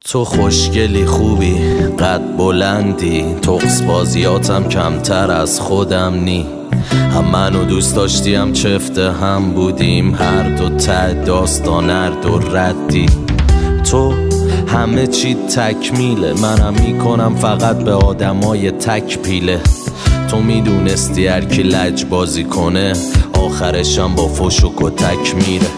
تو خوشگلی خوبی قد بلندی، تقص بازیاتم کمتر از خودم نی. هم منو دوست داشتی هم چفته هم بودیم، هر دو ته داستان هر دو ردی. تو همه چی تکمیله، منم میکنم فقط به آدمای تک پیله. تو میدونستی هر کی لج بازی کنه آخرشم با فش و کتک میره.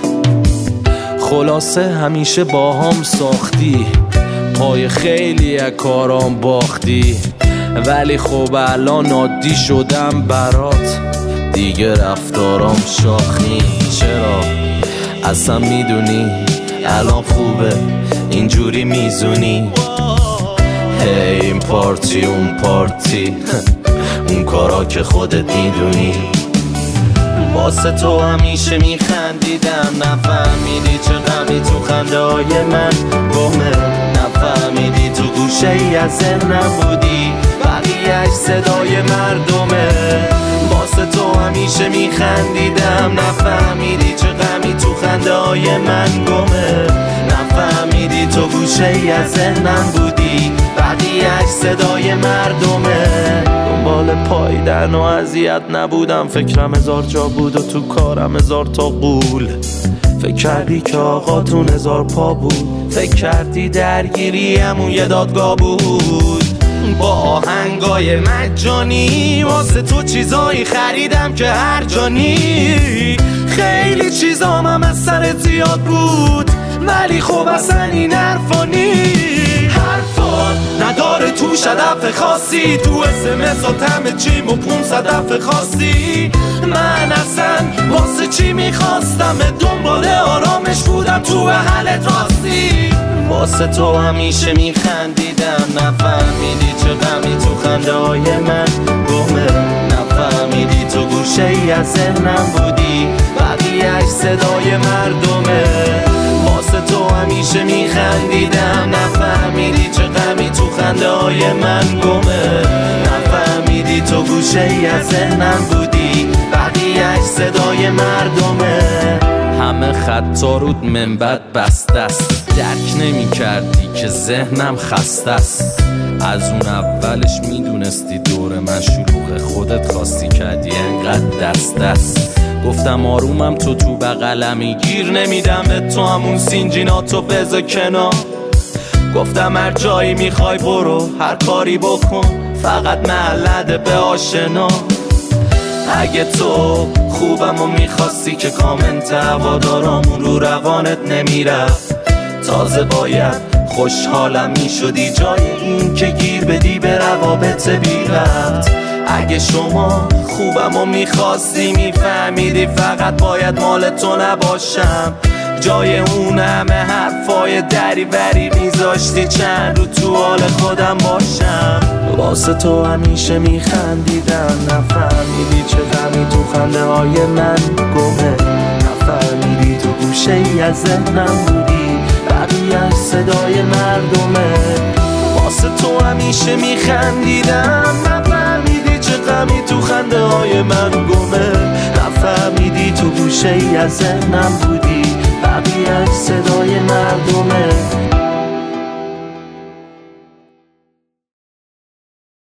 خلاصه همیشه باهام ساختی، پای خیلی کارام باختی، ولی خب الان عادی شدم برات، دیگه رفتارام شاخی. چرا؟ اصلا میدونی الان خوبه اینجوری میزونی. هی این پارتی اون پارتی اون کارا که خودت میدونی. واسه تو همیشه میخندیدم، نفهمیدی چه غمی تو خنده های من گمه. نفهمیدی تو گوشه ای از ذهنم بودی، بقیهش صدای مردمه. واسه تو همیشه میخندیدم، نفهمیدی چه غمی تو خنده های من گمه. نفهمیدی تو گوشه ای از ذهنم بودی، بقیهش صدای مردمه. دنبال پایدن و اذیت نبودم، فکرم هزار جا بود و تو کارم هزار تا قول. فکر کردی که آقاتون هزار پا بود، فکر کردی درگیریم اون یه دادگاه بود. با آهنگای مجانی واسه تو چیزایی خریدم که هر جانی. خیلی چیزام هم از سرت زیاد بود، ولی خب اصلا این حرفا حرفات نداره توش هدف خاصی، تو اسمسات همه چیم و 500 دفعه خواستی. من اصلا واسه چی میخواستم، دنبال آرامش بودم تو حالت راستی. واسه تو همیشه میخندیدم، نفهمیدی چه غمی تو خنده های من گمه. نفهمیدی تو گوشه ای از ذهنم بودی، بقیهش صدای مردمه. واسه تو همیشه میخندیدم، نفهمیدی چه غمی تو خنده های من گمه. نفهمیدی تو گوشه ای از ذهنم بودی، بقیهش صدای مردمه. همه خطا رود منبت بسته است، درک نمی کردی که ذهنم خسته است. از اون اولش میدونستی دور من شلوغه، خودت خواستی کردی انقدر دست. گفتم آرومم تو بغلمی، گیر نمیدم به تو همون سینجیناتو بذار کنار. گفتم هر جایی میخوای برو، هر کاری بکن، فقط محلده به آشنا. اگه تو خوبم و میخواستی که کامنت هوادارامون رو روانت نمیرفت، تازه باید خوشحالم میشدی جای این که گیر بدی به روابط بی ربط. اگه شما خوبم و میخواستی میفهمیدی فقط باید مال تو نباشم، جای اون همه حرفای دریوری میذاشتی چند رو تو حال خودم باشم. واسه تو همیشه میخندیدم، نفهمیدی چه غمی تو خنده های من گمه. نفهمیدی تو گوشه ای از ذهنم بودی، بقیهش صدای مردمه. واسه تو همیشه میخندیدم، نفهمیدی چه غمی تو خنده های من گمه. نفهمیدی تو گوشه ای از ذهنم بودی، بقیهش صدای مردمه.